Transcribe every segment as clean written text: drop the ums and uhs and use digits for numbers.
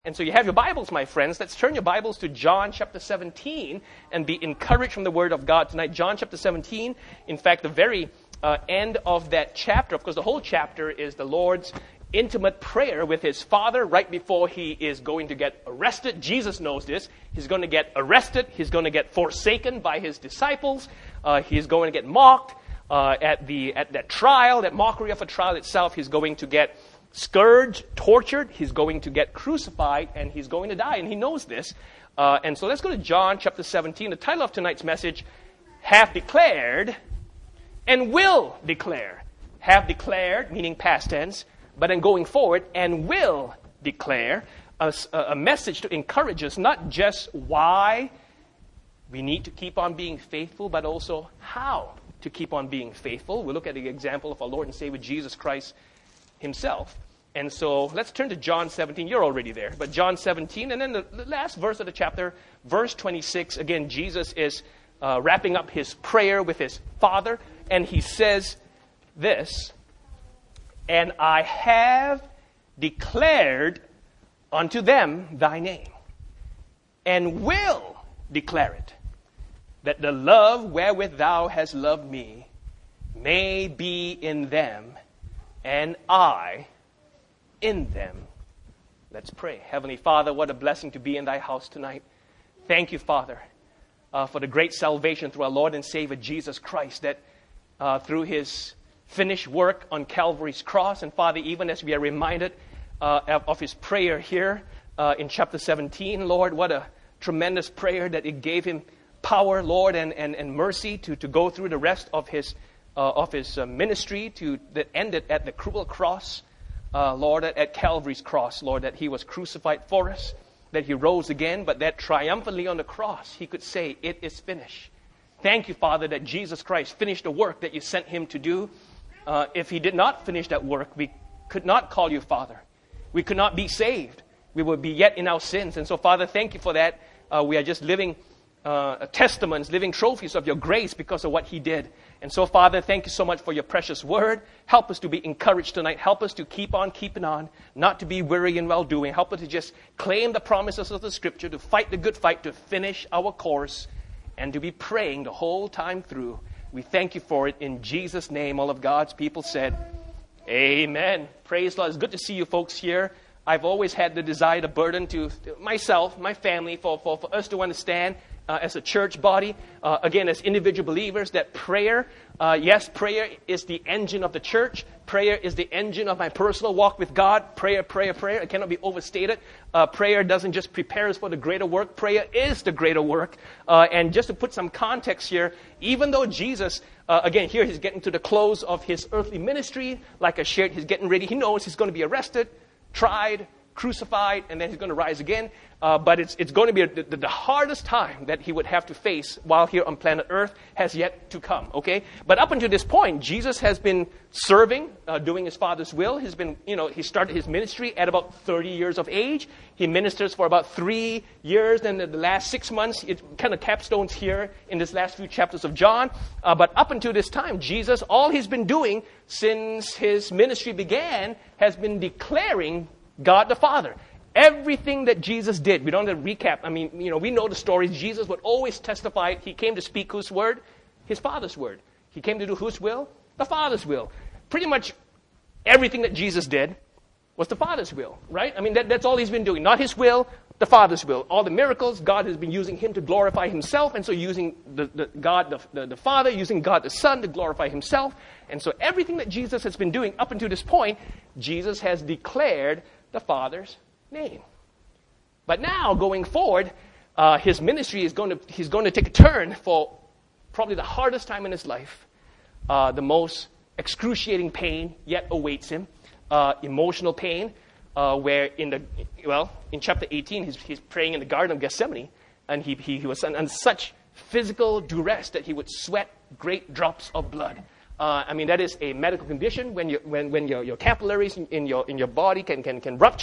And so you have your Bibles, my friends. Let's turn your Bibles to John chapter 17 and be encouraged from the Word of God tonight. John chapter 17, in fact, the very end of that chapter, of course, the whole chapter is the Lord's intimate prayer with His Father right before He is going to get arrested. Jesus knows this. He's going to get arrested. He's going to get forsaken by His disciples. He's going to get mocked at that trial, that mockery of a trial itself. He's going to get scourged, tortured, he's going to get crucified, and he's going to die, and he knows this. And so let's go to John chapter 17. The title of tonight's message, Have Declared and Will Declare. Have declared, meaning past tense, but then going forward, and will declare, a message to encourage us, not just why we need to keep on being faithful, but also how to keep on being faithful. We'll look at the example of our Lord and Savior Jesus Christ Himself. And so let's turn to John 17. You're already there. But John 17, and then the last verse of the chapter, verse 26. Again, Jesus is wrapping up His prayer with His Father. And He says this, and I have declared unto them thy name, and will declare it, that the love wherewith thou hast loved me may be in them, and I in them. Let's pray. Heavenly Father, what a blessing to be in thy house tonight. Thank you, Father, for the great salvation through our Lord and Savior Jesus Christ, that through His finished work on Calvary's cross. And Father, even as we are reminded of His prayer here in chapter 17, Lord, what a tremendous prayer that it gave Him power, Lord, and mercy to go through the rest of His ministry that ended at the cruel cross, Lord, at Calvary's cross, Lord, that He was crucified for us, that He rose again, but that triumphantly on the cross He could say, it is finished. Thank you, Father, that Jesus Christ finished the work that you sent Him to do. If He did not finish that work, we could not call you Father. We could not be saved. We would be yet in our sins. And so, Father, thank you for that. We are just living testaments, living trophies of your grace because of what He did. And so, Father, thank you so much for your precious word. Help us to be encouraged tonight. Help us to keep on keeping on, not to be weary in well-doing. Help us to just claim the promises of the Scripture, to fight the good fight, to finish our course, and to be praying the whole time through. We thank you for it in Jesus' name. All of God's people said, Amen. Praise the Lord. It's good to see you folks here. I've always had the desire, the burden to myself, my family, for us to understand as a church body, again, as individual believers, that prayer, yes, prayer is the engine of the church. Prayer is the engine of my personal walk with God. Prayer. It cannot be overstated. Prayer doesn't just prepare us for the greater work. Prayer is the greater work. And just to put some context here, even though Jesus, again, here He's getting to the close of His earthly ministry, like I shared, He's getting ready. He knows He's going to be arrested, tried, crucified, and then He's going to rise again. But it's going to be the hardest time that He would have to face while here on planet Earth has yet to come, okay? But up until this point, Jesus has been serving, doing His Father's will. He's been, He started His ministry at about 30 years of age. He ministers for about 3 years. Then the last 6 months, it kind of capstones here in this last few chapters of John. But up until this time, Jesus, all He's been doing since His ministry began has been declaring God the Father. Everything that Jesus did, we don't have to recap. I mean, we know the stories. Jesus would always testify. He came to speak whose word? His Father's word. He came to do whose will? The Father's will. Pretty much everything that Jesus did was the Father's will, right? I mean, that's all He's been doing. Not His will, the Father's will. All the miracles, God has been using Him to glorify Himself, and so using the Father, using God the Son to glorify Himself. And so everything that Jesus has been doing up until this point, Jesus has declared the Father's name. But now, going forward, His ministry he's going to take a turn for probably the hardest time in His life. The most excruciating pain yet awaits Him. Emotional pain, where in chapter 18, he's praying in the Garden of Gethsemane, and he was under such physical duress that he would sweat great drops of blood. I mean, that is a medical condition when your capillaries in your body can rupture,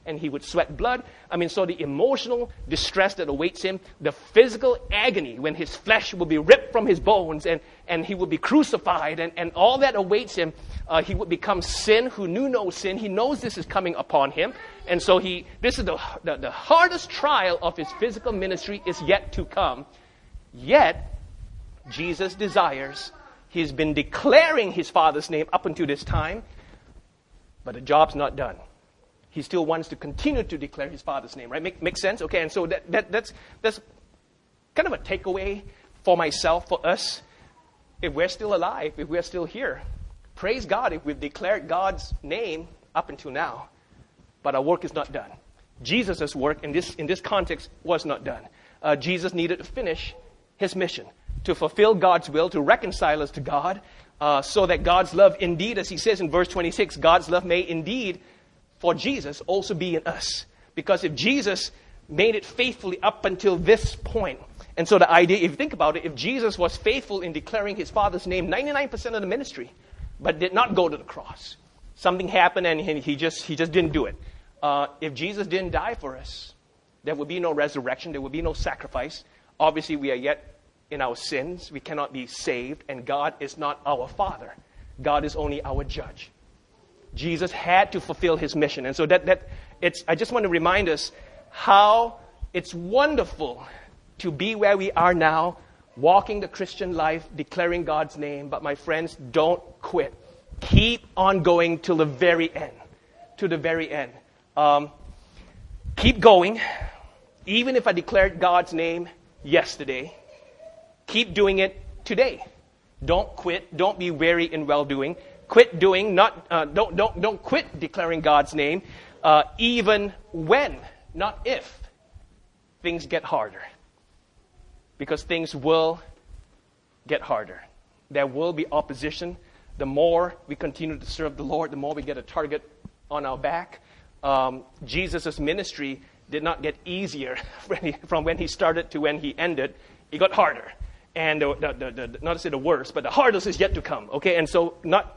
and he would sweat blood. So the emotional distress that awaits him, the physical agony when his flesh will be ripped from his bones and he will be crucified and all that awaits him. He would become sin who knew no sin. He knows this is coming upon him. And so this is the hardest trial of his physical ministry is yet to come. Yet, Jesus desires, he's been declaring his Father's name up until this time, but the job's not done. He still wants to continue to declare his Father's name, right? Make sense? Okay, and so that's kind of a takeaway for myself, for us. If we're still alive, if we're still here, praise God if we've declared God's name up until now, but our work is not done. Jesus' work in this context was not done. Jesus needed to finish his mission, to fulfill God's will, to reconcile us to God, so that God's love indeed, as he says in verse 26, God's love may indeed for Jesus also be in us. Because if Jesus made it faithfully up until this point, and so the idea, if you think about it, if Jesus was faithful in declaring his Father's name 99% of the ministry, but did not go to the cross, something happened and he just didn't do it. If Jesus didn't die for us, there would be no resurrection, there would be no sacrifice. Obviously, we are yet in our sins. We cannot be saved, and God is not our Father. God is only our judge. Jesus had to fulfill his mission. And so I just want to remind us how it's wonderful to be where we are now, walking the Christian life, declaring God's name. But my friends, don't quit. Keep on going till the very end. To the very end. Keep going. Even if I declared God's name yesterday, keep doing it today. Don't quit. Don't be weary in well-doing. Quit doing, don't quit declaring God's name, even when, not if, things get harder. Because things will get harder. There will be opposition. The more we continue to serve the Lord, the more we get a target on our back. Jesus' ministry did not get easier from when he started to when he ended. It got harder. And not to say the worst, but the hardest is yet to come. Okay, and so not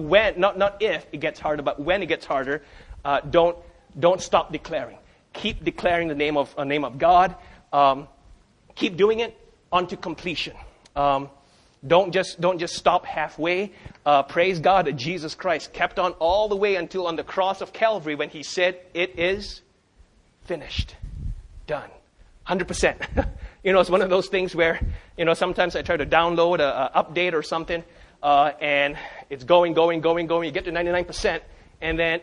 if it gets harder, but when it gets harder, don't stop declaring. Keep declaring the name of God. Keep doing it unto completion. Don't just stop halfway. Praise God that Jesus Christ kept on all the way until on the cross of Calvary when he said, "It is finished, done." 100%. It's one of those things where, sometimes I try to download an update or something, and it's going. You get to 99%, and then,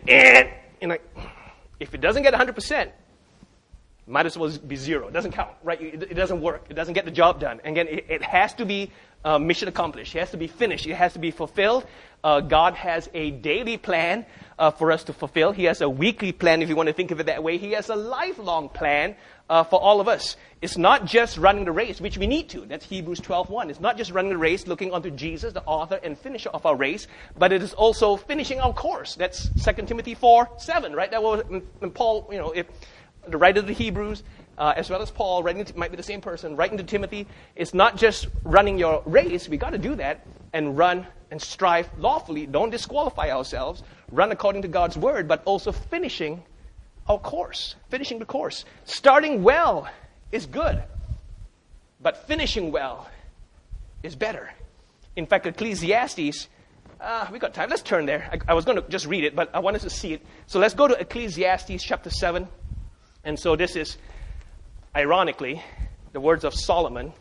if it doesn't get 100%, might as well be zero. It doesn't count, right? It doesn't work. It doesn't get the job done. And again, it has to be mission accomplished. It has to be finished. It has to be fulfilled. God has a daily plan for us to fulfill. He has a weekly plan, if you want to think of it that way. He has a lifelong plan for all of us. It's not just running the race, which we need to. That's Hebrews 12:1. It's not just running the race, looking unto Jesus, the author and finisher of our race, but it is also finishing our course. That's 2 Timothy 4:7, right? That was and Paul, if the writer of the Hebrews, as well as Paul, might be the same person, writing to Timothy. It's not just running your race. We got to do that and run and strive lawfully. Don't disqualify ourselves. Run according to God's word, but also finishing our course. Finishing the course. Starting well is good, but finishing well is better. In fact, Ecclesiastes, we got time. Let's turn there. I was going to just read it, but I wanted to see it. So let's go to Ecclesiastes chapter 7. And so this is, ironically, the words of Solomon,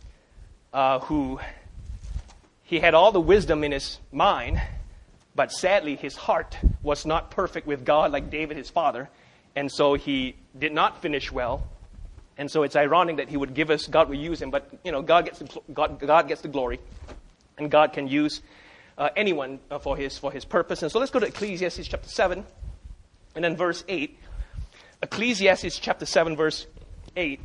who he had all the wisdom in his mind, but sadly his heart was not perfect with God like David, his father. And so he did not finish well. And so it's ironic that he would give us, God will use him, but God gets the glory, and God can use anyone for his purpose. And so let's go to Ecclesiastes chapter 7, and then verse 8. Ecclesiastes chapter 7, verse 8.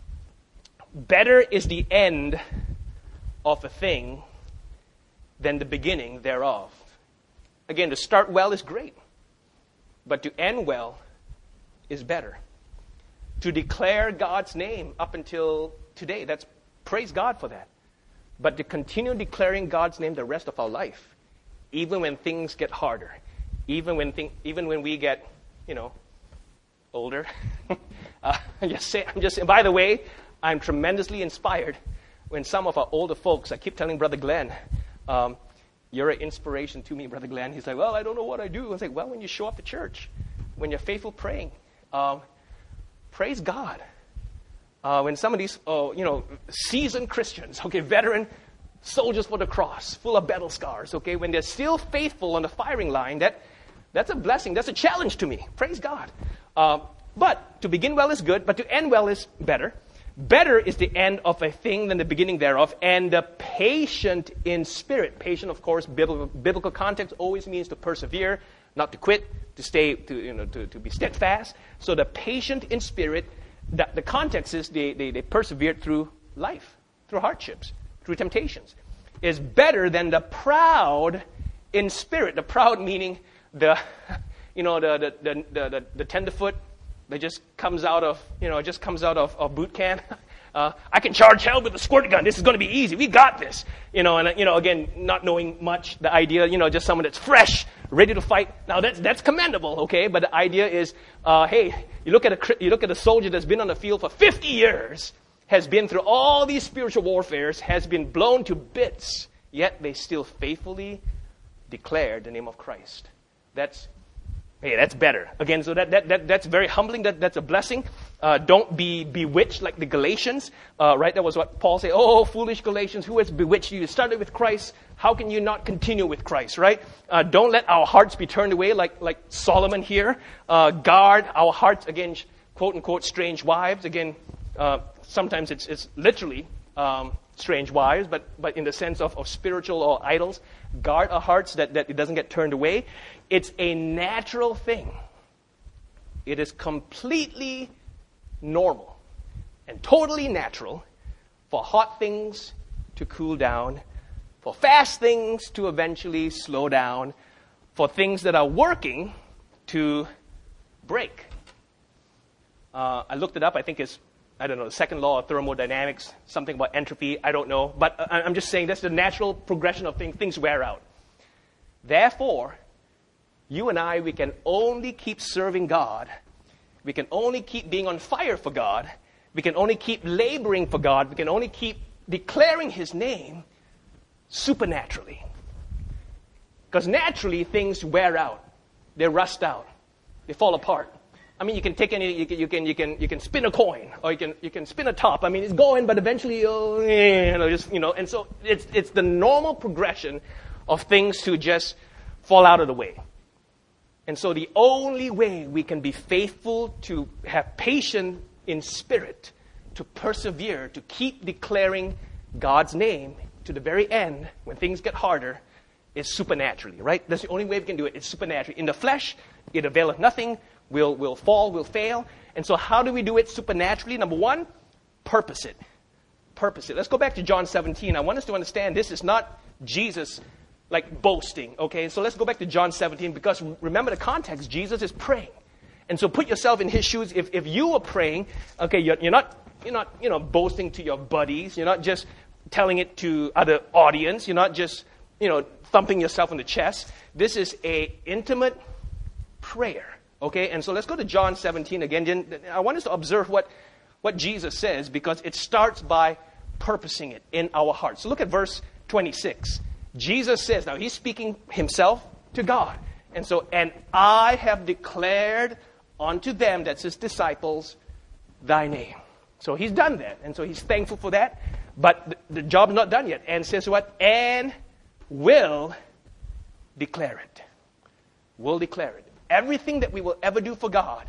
Better is the end of a thing than the beginning thereof. Again, to start well is great, but to end well is better. To declare God's name up until today, that's praise God for that. But to continue declaring God's name the rest of our life, even when things get harder, even when we get, older. I'm just saying, by the way, I'm tremendously inspired when some of our older folks, I keep telling Brother Glenn, you're an inspiration to me, Brother Glenn. He's like, well, I don't know what I do. I was like, well, when you show up to church, when you're faithful praying, praise God. When some of these, seasoned Christians, veteran soldiers for the cross, full of battle scars, when they're still faithful on the firing line, that's a blessing. That's a challenge to me. Praise God. But to begin well is good, but to end well is better. Better is the end of a thing than the beginning thereof, and the patient in spirit. Patient, of course, biblical context always means to persevere, not to quit, to stay, to be steadfast. So the patient in spirit, the context is they persevered through life, through hardships, through temptations, is better than the proud in spirit. The proud meaning the tenderfoot that just comes out of boot camp. I can charge hell with a squirt gun. This is going to be easy. We got this. Again, not knowing much, the idea, just someone that's fresh, ready to fight. Now that's commendable, okay? But the idea is, hey, you look at a soldier that's been on the field for 50 years, has been through all these spiritual warfares, has been blown to bits, yet they still faithfully declare the name of Christ. That's better. Again, so that's very humbling. That's a blessing. Don't be bewitched like the Galatians, right? That was what Paul said. Oh, foolish Galatians, who has bewitched you? You started with Christ. How can you not continue with Christ, right? Don't let our hearts be turned away like Solomon here. Guard our hearts against, quote unquote, strange wives. Again, sometimes it's literally strange wives, but in the sense of spiritual or idols. Guard our hearts that it doesn't get turned away. It's a natural thing. It is completely normal and totally natural for hot things to cool down, for fast things to eventually slow down, for things that are working to break. I looked it up. I think it's, the second law of thermodynamics, something about entropy. I don't know. But I'm just saying that's the natural progression of things. Things wear out. Therefore, you and I, we can only keep serving God. We can only keep being on fire for God. We can only keep laboring for God. We can only keep declaring His name supernaturally. Because naturally, things wear out. They rust out. They fall apart. I mean, you can take you can spin a coin, or you can spin a top. I mean, it's going, but eventually, and so it's the normal progression of things to just fall out of the way. And so the only way we can be faithful, to have patience in spirit, to persevere, to keep declaring God's name to the very end, when things get harder, is supernaturally, right? That's the only way we can do it. It's supernaturally. In the flesh, it availeth nothing. We'll fall, we'll fail. And so how do we do it supernaturally? Number one, purpose it. Purpose it. Let's go back to John 17. I want us to understand this is not Jesus like boasting, okay? So let's go back to John 17, because remember the context. Jesus is praying. And so put yourself in His shoes. If you were praying, okay, you're not boasting to your buddies. You're not just telling it to other audience. You're not just, thumping yourself on the chest. This is a intimate prayer. Okay, and so let's go to John 17 again. I want us to observe what Jesus says, because it starts by purposing it in our hearts. So look at verse 26. Jesus says, now He's speaking Himself to God. And so, and I have declared unto them, that's His disciples, Thy name. So He's done that. And so He's thankful for that. But the job's not done yet. And says what? And will declare it. Will declare it. Everything that we will ever do for God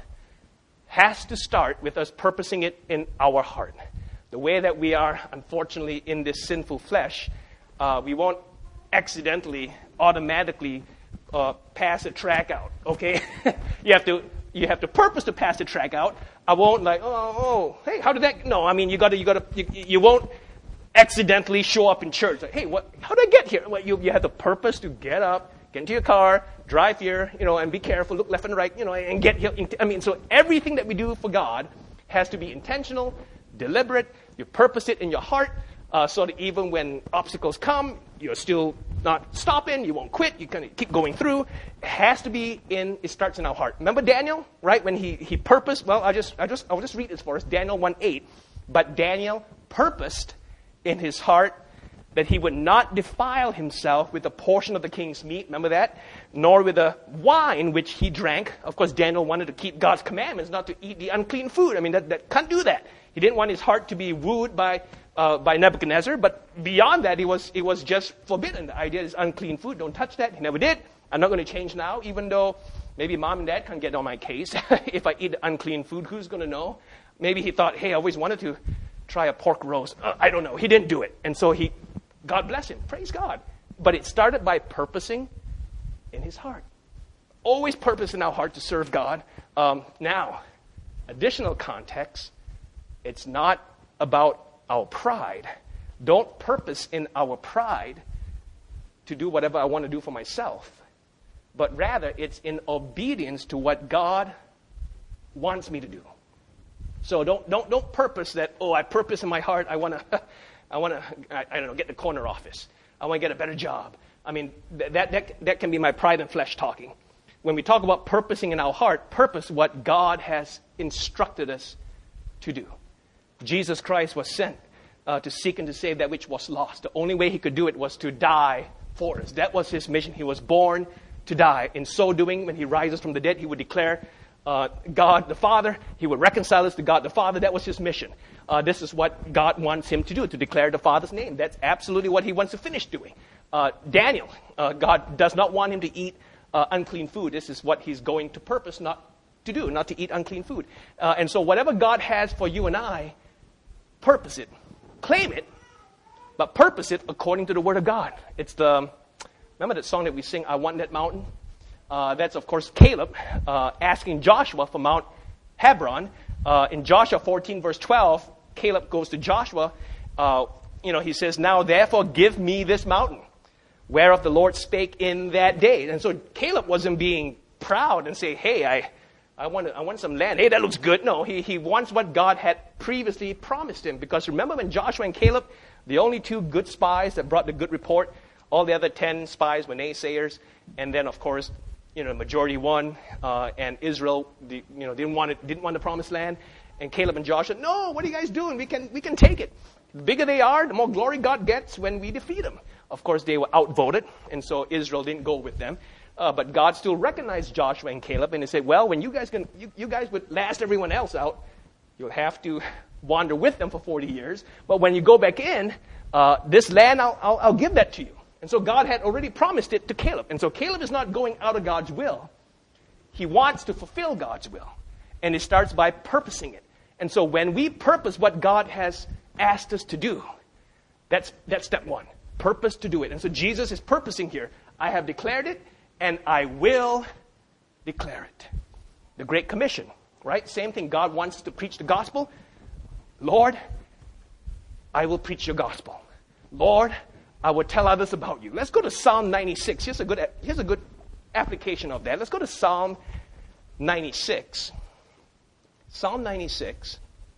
has to start with us purposing it in our heart. The way that we are, unfortunately, in this sinful flesh, we won't accidentally, automatically pass a track out. Okay, you have to purpose to pass the track out. I won't hey, how did that? No, I mean you won't accidentally show up in church. Like, hey, how did I get here? Well, you have the purpose to get up, get into your car, drive here, and be careful, look left and right, and get here. I mean, so everything that we do for God has to be intentional, deliberate. You purpose it in your heart, so that even when obstacles come, you're still not stopping. You won't quit. You kind of keep going through. It has to be it starts in our heart. Remember Daniel, right? When he purposed, well, I'll just read this for us. Daniel 1:8. But Daniel purposed in his heart that he would not defile himself with a portion of the king's meat, remember that? Nor with the wine which he drank. Of course, Daniel wanted to keep God's commandments, not to eat the unclean food. I mean, that can't do that. He didn't want his heart to be wooed by Nebuchadnezzar, but beyond that, it was just forbidden. The idea is unclean food, don't touch that. He never did. I'm not going to change now, even though maybe mom and dad can't get on my case. If I eat unclean food, who's going to know? Maybe he thought, hey, I always wanted to try a pork roast. I don't know. He didn't do it. And so God bless him. Praise God. But it started by purposing in his heart. Always purpose in our heart to serve God. Now, additional context, it's not about our pride. Don't purpose in our pride to do whatever I want to do for myself. But rather, it's in obedience to what God wants me to do. So don't purpose that, I purpose in my heart, I want to get the corner office. I want to get a better job. I mean, that can be my pride and flesh talking. When we talk about purposing in our heart, purpose what God has instructed us to do. Jesus Christ was sent to seek and to save that which was lost. The only way he could do it was to die for us. That was his mission. He was born to die. In so doing, when he rises from the dead, he would declare God the Father. He would reconcile us to God the Father. That was his mission. This is what God wants him to do, to declare the Father's name. That's absolutely what he wants to finish doing. Daniel, God does not want him to eat unclean food. This is what he's going to purpose not to do, not to eat unclean food. And so whatever God has for you and I, purpose it. Claim it, but purpose it according to the Word of God. Remember that song that we sing, I Want That Mountain? That's, of course, Caleb asking Joshua for Mount Hebron. In Joshua 14, verse 12, Caleb goes to Joshua. He says, now therefore give me this mountain, whereof the Lord spake in that day. And so Caleb wasn't being proud and say, hey, I want some land. Hey, that looks good. No, he wants what God had previously promised him. Because remember when Joshua and Caleb, the only two good spies that brought the good report, all the other 10 spies were naysayers. And then, of course, the majority won, and Israel, didn't want the promised land. And Caleb and Joshua, no, what are you guys doing? We can take it. The bigger they are, the more glory God gets when we defeat them. Of course, they were outvoted, and so Israel didn't go with them. But God still recognized Joshua and Caleb, and he said, well, when you guys would last everyone else out, you'll have to wander with them for 40 years. But when you go back in, this land, I'll give that to you. And so God had already promised it to Caleb. And so Caleb is not going out of God's will. He wants to fulfill God's will. And it starts by purposing it. And so when we purpose what God has asked us to do, that's step one. Purpose to do it. And so Jesus is purposing here. I have declared it, and I will declare it. The Great Commission, right? Same thing. God wants us to preach the gospel. Lord, I will preach your gospel. Lord, I will tell others about you. Let's go to Psalm 96. Here's a good application of that. Let's go to Psalm 96. Psalm 96.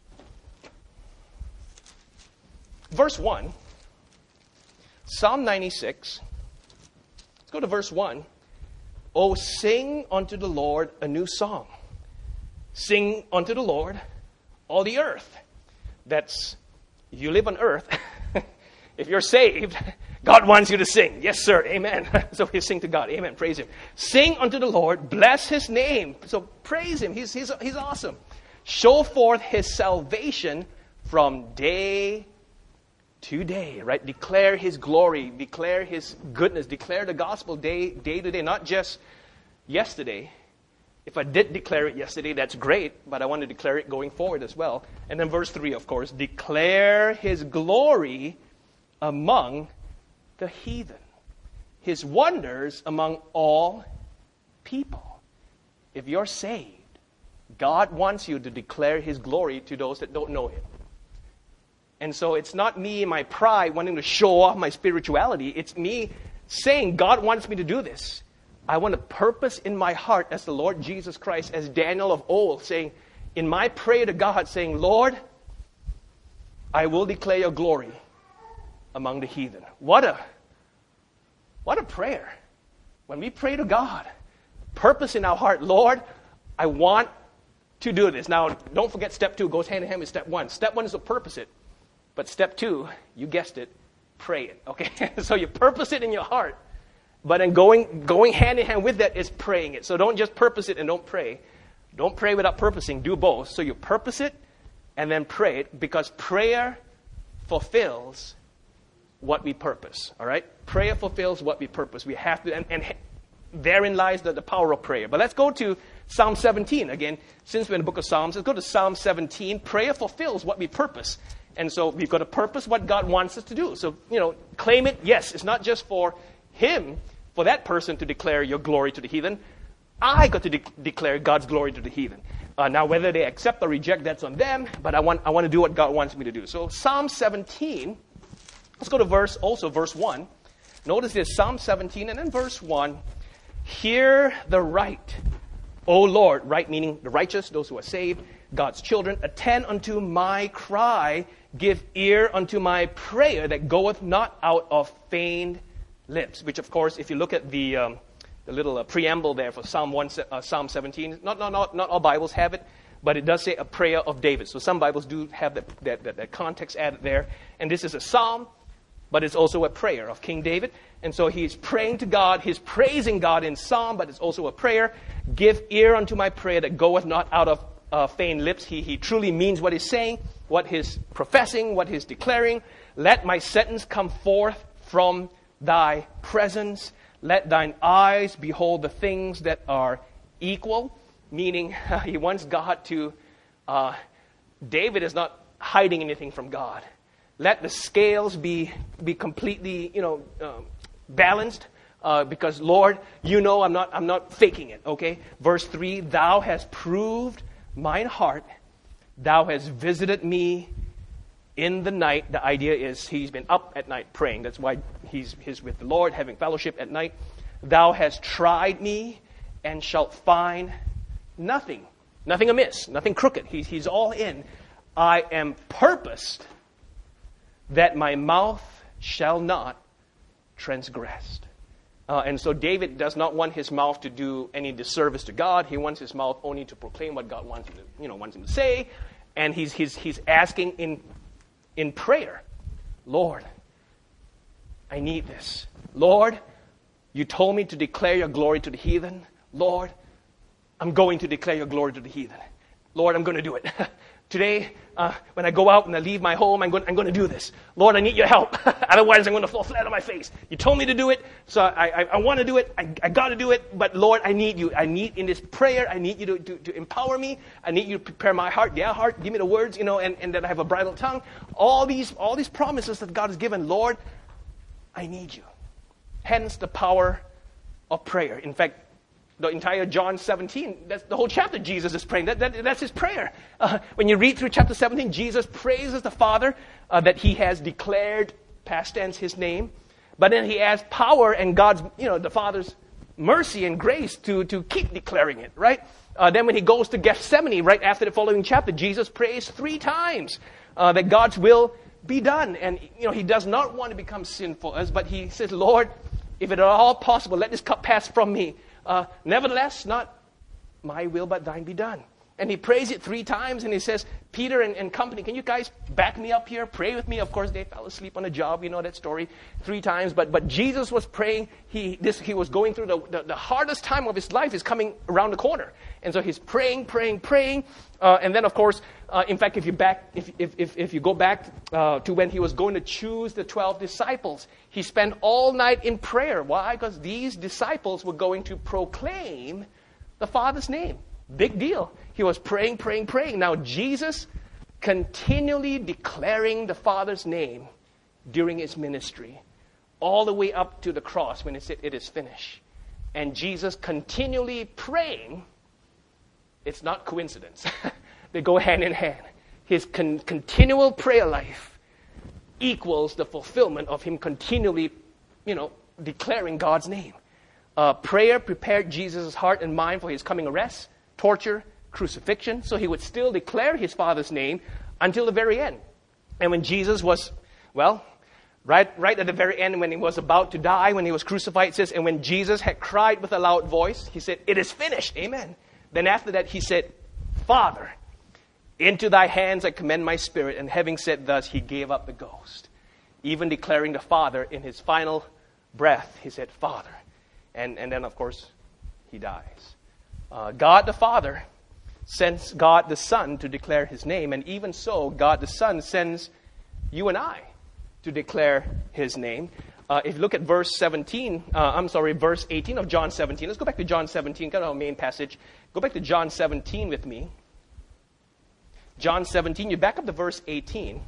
Verse 1. Psalm 96. Let's go to verse 1. Oh, sing unto the Lord a new song. Sing unto the Lord, all the earth. That's, if you live on earth, if you're saved, God wants you to sing. Yes, sir. Amen. So we sing to God. Amen. Praise him. Sing unto the Lord. Bless his name. So praise him. He's awesome. Show forth his salvation from day to day. Right? Declare his glory. Declare his goodness. Declare the gospel day to day. Not just yesterday. If I did declare it yesterday, that's great. But I want to declare it going forward as well. And then verse 3, of course. Declare his glory among the heathen, his wonders among all people. If you're saved, God wants you to declare his glory to those that don't know him. And so it's not me and my pride wanting to show off my spirituality. It's me saying, God wants me to do this. I want to purpose in my heart as the Lord Jesus Christ, as Daniel of old, saying, in my prayer to God, saying, Lord, I will declare your glory among the heathen. What What a prayer. When we pray to God, purpose in our heart, Lord, I want to do this. Now, don't forget step 2 goes hand in hand with step 1. Step 1 is to purpose it. But step 2, you guessed it, pray it. Okay? So you purpose it in your heart. But then going hand in hand with that is praying it. So don't just purpose it and don't pray. Don't pray without purposing. Do both. So you purpose it and then pray it, because prayer fulfills what we purpose. All right? Prayer fulfills what we purpose. We have to, and therein lies the power of prayer. But let's go to Psalm 17. Again, since we're in the book of Psalms, let's go to Psalm 17. Prayer fulfills what we purpose. And so we've got to purpose what God wants us to do. So, claim it. Yes, it's not just for him, for that person to declare your glory to the heathen. I got to declare God's glory to the heathen. Now, whether they accept or reject, that's on them. But I want to do what God wants me to do. So Psalm 17, let's go to verse 1. Notice this, Psalm 17 and then verse 1. Hear the right, O Lord, right meaning the righteous, those who are saved, God's children. Attend unto my cry, give ear unto my prayer that goeth not out of feigned lips. Which, of course, if you look at the little preamble there for Psalm 17, not all Bibles have it, but it does say a prayer of David. So some Bibles do have that context added there. And this is a psalm, but it's also a prayer of King David. And so he's praying to God, he's praising God in psalm, but it's also a prayer. Give ear unto my prayer that goeth not out of feigned lips. He truly means what he's saying, what he's professing, what he's declaring. Let my sentence come forth from thy presence. Let thine eyes behold the things that are equal. Meaning, he wants God to... David is not hiding anything from God. Let the scales be completely, balanced. Because, Lord, I'm not faking it, okay? Verse 3, thou hast proved mine heart. Thou hast visited me in the night. The idea is he's been up at night praying. That's why he's with the Lord, having fellowship at night. Thou hast tried me and shalt find nothing amiss, nothing crooked. He's all in. I am purposed that my mouth shall not transgress. And so David does not want his mouth to do any disservice to God. He wants his mouth only to proclaim what God wants him to say. And he's asking in prayer, Lord, I need this. Lord, you told me to declare your glory to the heathen. Lord, I'm going to declare your glory to the heathen. Lord, I'm going to do it. Today, when I go out and I leave my home, I'm going to do this. Lord, I need your help. Otherwise, I'm going to fall flat on my face. You told me to do it, so I want to do it. I got to do it. But Lord, I need you. I need in this prayer, I need you to empower me. I need you to prepare my heart. Yeah, heart, give me the words, and that I have a bridle tongue. All these promises that God has given. Lord, I need you. Hence the power of prayer. In fact, the entire John 17, that's the whole chapter Jesus is praying. That's his prayer. When you read through chapter 17, Jesus praises the Father that he has declared, past tense, his name. But then he has power and God's, the Father's mercy and grace to keep declaring it, right? Then when he goes to Gethsemane, right after the following chapter, Jesus prays 3 times that God's will be done. And, he does not want to become sin for us, but he says, Lord, if it at all possible, let this cup pass from me. Nevertheless, not my will, but thine be done. And he prays it 3 times, and he says, Peter and company, can you guys back me up here? Pray with me. Of course, they fell asleep on the job. You know that story 3 times. But Jesus was praying. He was going through the hardest time of his life is coming around the corner. And so he's praying. And then, of course, in fact, if you go back to when he was going to choose the 12 disciples, he spent all night in prayer. Why? Because these disciples were going to proclaim the Father's name. Big deal. He was praying. Now, Jesus continually declaring the Father's name during his ministry, all the way up to the cross when he said, it is finished. And Jesus continually praying. It's not coincidence. They go hand in hand. His continual prayer life equals the fulfillment of him continually, declaring God's name. Prayer prepared Jesus' heart and mind for his coming arrest, torture, crucifixion, so he would still declare his Father's name until the very end. And when Jesus was, Right at the very end, when he was about to die, when he was crucified, it says, and when Jesus had cried with a loud voice, he said, it is finished. Amen. Then after that, he said, Father, into thy hands I commend my spirit. And having said thus, he gave up the ghost. Even declaring the Father in his final breath, he said, Father. And then, of course, he dies. God the Father sends God the Son to declare his name. And even so, God the Son sends you and I to declare his name. If you look at verse 18 of John 17. Let's go back to John 17, kind of our main passage. Go back to John 17 with me. John 17, you back up to verse 18.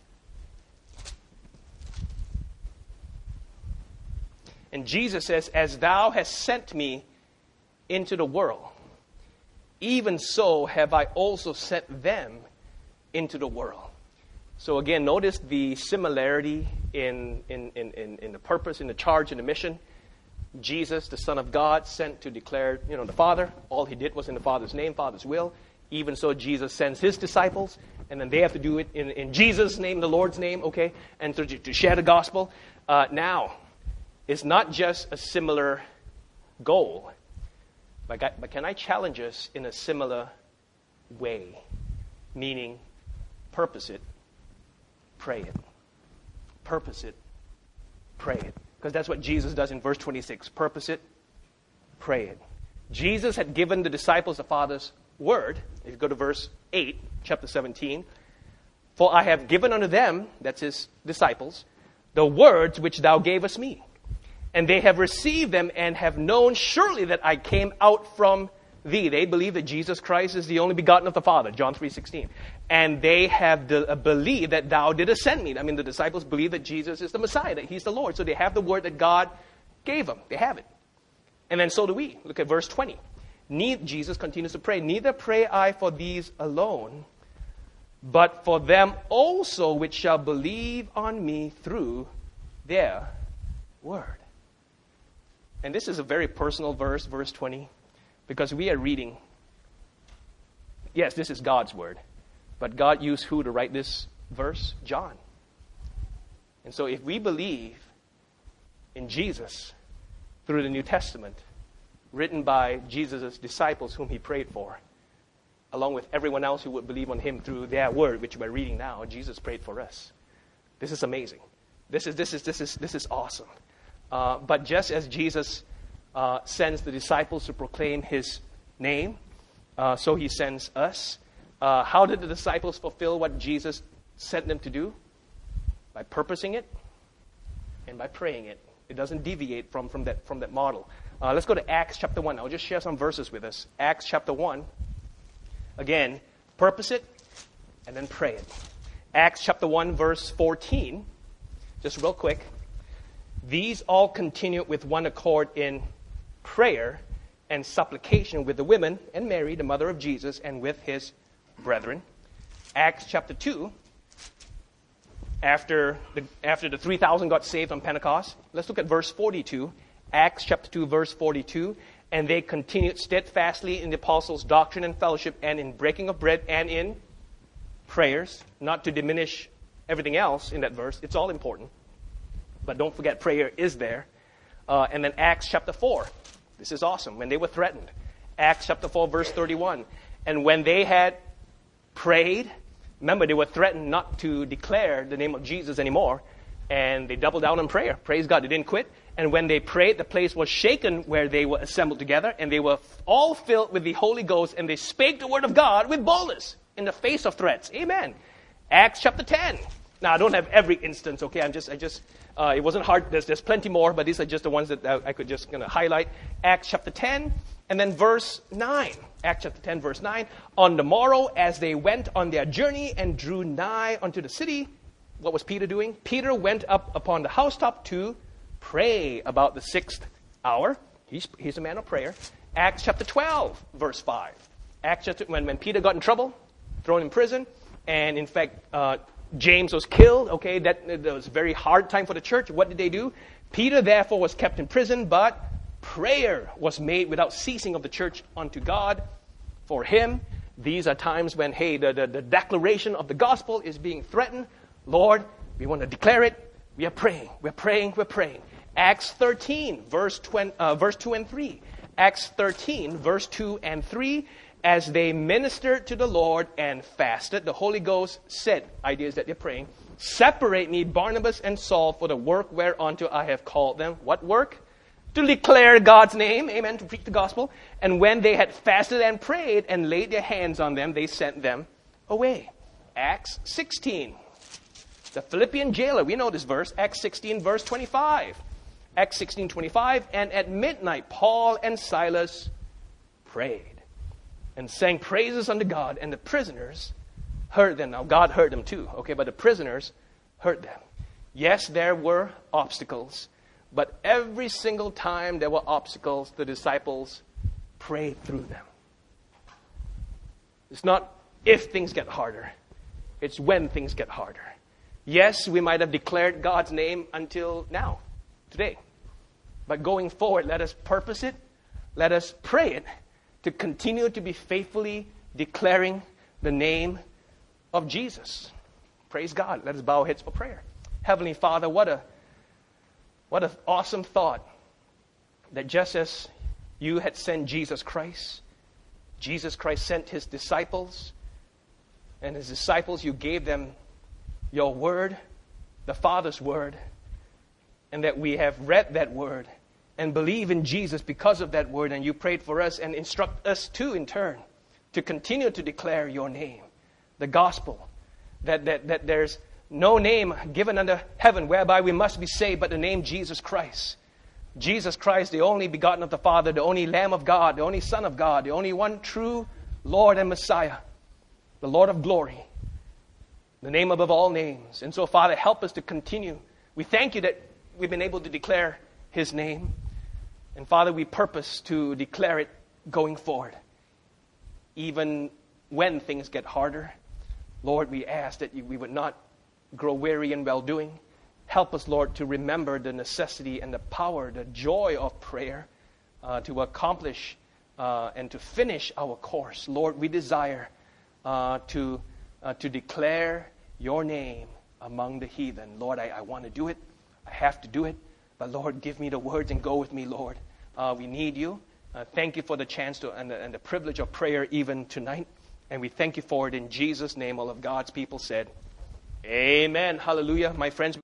And Jesus says, as thou hast sent me into the world, even so have I also sent them into the world. So again, notice the similarity in the purpose, in the charge, in the mission. Jesus, the Son of God, sent to declare, the Father. All he did was in the Father's name, Father's will. Even so, Jesus sends his disciples, and then they have to do it in Jesus' name, the Lord's name, okay? And to share the gospel. Now, it's not just a similar goal, but can I challenge us in a similar way? Meaning, purpose it. Pray it. Purpose it. Pray it. Because that's what Jesus does in verse 26. Purpose it. Pray it. Jesus had given the disciples the Father's word. If you go to verse 8, chapter 17. For I have given unto them, that's his disciples, the words which thou gavest me. And they have received them and have known surely that I came out from thee. They believe that Jesus Christ is the only begotten of the Father, John 3:16. And they have believed that thou didst send me. I mean, the disciples believe that Jesus is the Messiah, that he's the Lord. So they have the word that God gave them. They have it. And then so do we. Look at verse 20. Jesus continues to pray, neither pray I for these alone, but for them also which shall believe on me through their word. And this is a very personal verse, verse 20. Because we are reading, yes, this is God's word. But God used who to write this verse? John. And so if we believe in Jesus through the New Testament, written by Jesus' disciples whom he prayed for, along with everyone else who would believe on him through their word, which we're reading now, Jesus prayed for us. This is amazing. This is awesome. But just as Jesus sends the disciples to proclaim his name, so he sends us. How did the disciples fulfill what Jesus sent them to do? By purposing it and by praying it. It doesn't deviate from that model. Let's go to Acts chapter 1. I'll just share some verses with us. Acts chapter 1. Again, purpose it and then pray it. Acts chapter 1, verse 14. Just real quick. These all continued with one accord in prayer and supplication with the women and Mary, the mother of Jesus, and with his brethren. Acts chapter 2, after the 3,000 got saved on Pentecost. Let's look at verse 42. Acts chapter 2, verse 42. And they continued steadfastly in the apostles' doctrine and fellowship, and in breaking of bread, and in prayers. Not to diminish everything else in that verse. It's all important. But don't forget, prayer is there. And then Acts chapter 4. This is awesome. When they were threatened. Acts chapter 4, verse 31. And when they had prayed, remember, they were threatened not to declare the name of Jesus anymore. And they doubled down on prayer. Praise God. They didn't quit. And when they prayed, the place was shaken where they were assembled together. And they were all filled with the Holy Ghost. And they spake the word of God with boldness in the face of threats. Amen. Acts chapter 10. Now, I don't have every instance, okay? It wasn't hard. There's plenty more, but these are just the ones that I could just highlight. Acts chapter 10, and then verse 9. Acts chapter 10, verse 9. On the morrow, as they went on their journey and drew nigh unto the city, what was Peter doing? Peter went up upon the housetop to pray about the 6th hour. He's a man of prayer. Acts chapter 12, verse 5. Acts chapter, when Peter got in trouble, thrown in prison, and in fact, James was killed. Okay, that was a very hard time for the church. What did they do? Peter, therefore, was kept in prison, but prayer was made without ceasing of the church unto God for him. These are times when, the declaration of the gospel is being threatened. Lord, we want to declare it. We are praying. We're praying. We're praying. Acts 13, verse 2 and 3. Acts 13, verse 2 and 3. As they ministered to the Lord and fasted, the Holy Ghost said, ideas that they're praying, separate me, Barnabas and Saul, for the work whereunto I have called them. What work? To declare God's name, amen, to preach the gospel. And when they had fasted and prayed and laid their hands on them, they sent them away. Acts 16. The Philippian jailer, we know this verse, Acts 16, verse 25. Acts 16, 25. And at midnight, Paul and Silas prayed and sang praises unto God, and the prisoners heard them. Now, God heard them too, okay, but the prisoners heard them. Yes, there were obstacles, but every single time there were obstacles, the disciples prayed through them. It's not if things get harder, it's when things get harder. Yes, we might have declared God's name until now, today, but going forward, let us purpose it, let us pray it, to continue to be faithfully declaring the name of Jesus. Praise God. Let us bow our heads for prayer. Heavenly Father, what an awesome thought that just as you had sent Jesus Christ sent his disciples, and his disciples, you gave them your word, the Father's word, and that we have read that word and believe in Jesus because of that word, and you prayed for us and instruct us too in turn to continue to declare your name, the gospel, that there's no name given under heaven whereby we must be saved but the name Jesus Christ. Jesus Christ, the only begotten of the Father, the only Lamb of God, the only Son of God, the only one true Lord and Messiah, the Lord of glory, the name above all names. And so, Father, help us to continue. We thank you that we've been able to declare his name. And Father, we purpose to declare it going forward. Even when things get harder, Lord, we ask that we would not grow weary in well-doing. Help us, Lord, to remember the necessity and the power, the joy of prayer to accomplish and to finish our course. Lord, we desire to declare your name among the heathen. Lord, I want to do it. I have to do it. But Lord, give me the words and go with me, Lord. We need you. Thank you for the chance to and the privilege of prayer even tonight. And we thank you for it in Jesus' name. All of God's people said, amen. Hallelujah. My friends.